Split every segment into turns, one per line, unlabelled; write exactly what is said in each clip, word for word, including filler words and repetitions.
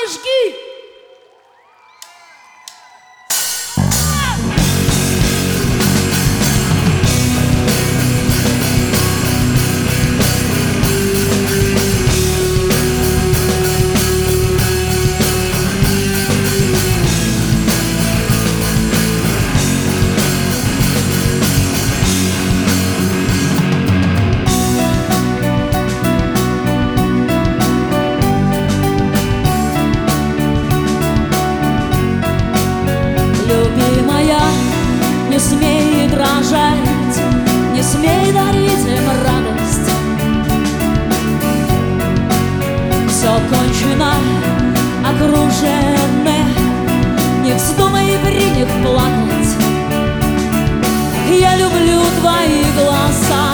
Аплодажки!
Не смей дрожать, не смей дарить им радость. Все кончено, окружены, не вздумай при них плакать. Я люблю твои глаза.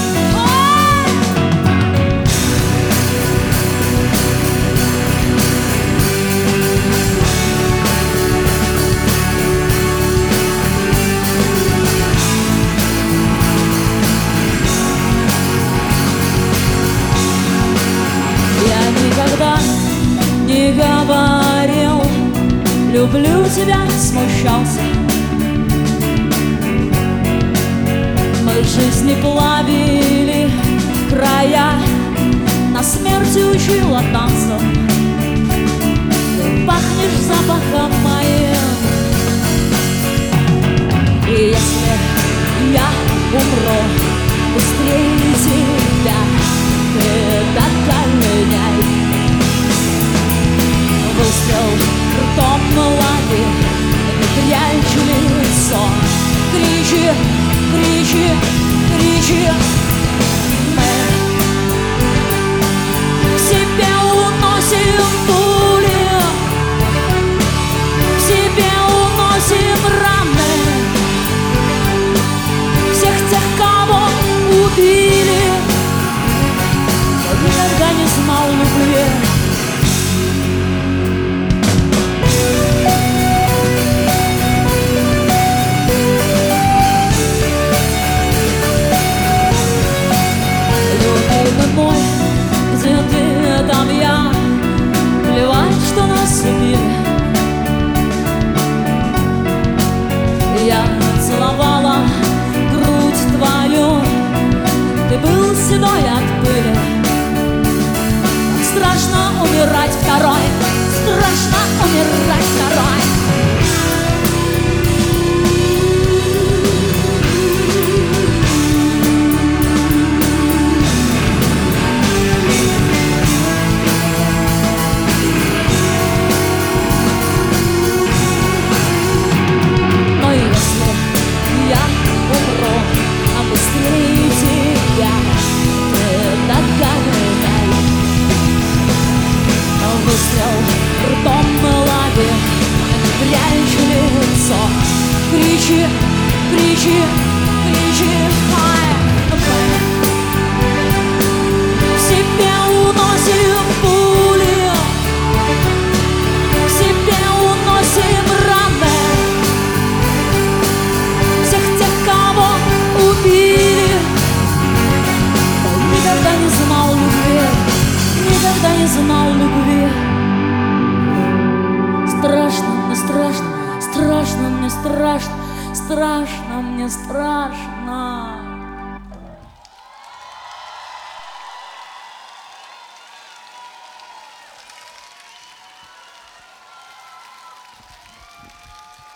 Никогда не говорил, люблю тебя, смущался. Мы в жизни плавили края, на смерть учил от танцев. Ты пахнешь запахом моим. И если я умру быстрее тебя, ты догоняй. Выстрел ртом на ладе, не прячу лицо. Кричи, кричи, кричи. Мы в себе уносим пули, в себе уносим раны всех тех, кого убили. Никогда не знал любви. Любимый мой, где ты, там я, плевать, что нас убили. Я целовала грудь твою, ты был седой от пыли. Страшно умирать второй, страшно умирать второй. Но если я умру, а быстрее тебя, ты догоняй. Выстрел ртом на ладе, не прячу лицо. Кричи, кричи, кричи. В себе уносим пули, в себе уносим раны всех тех, кого убили. Никогда не знал любви, никогда не знал любви. Страшно мне, страшно, страшно мне, страшно, страшно мне, страшно.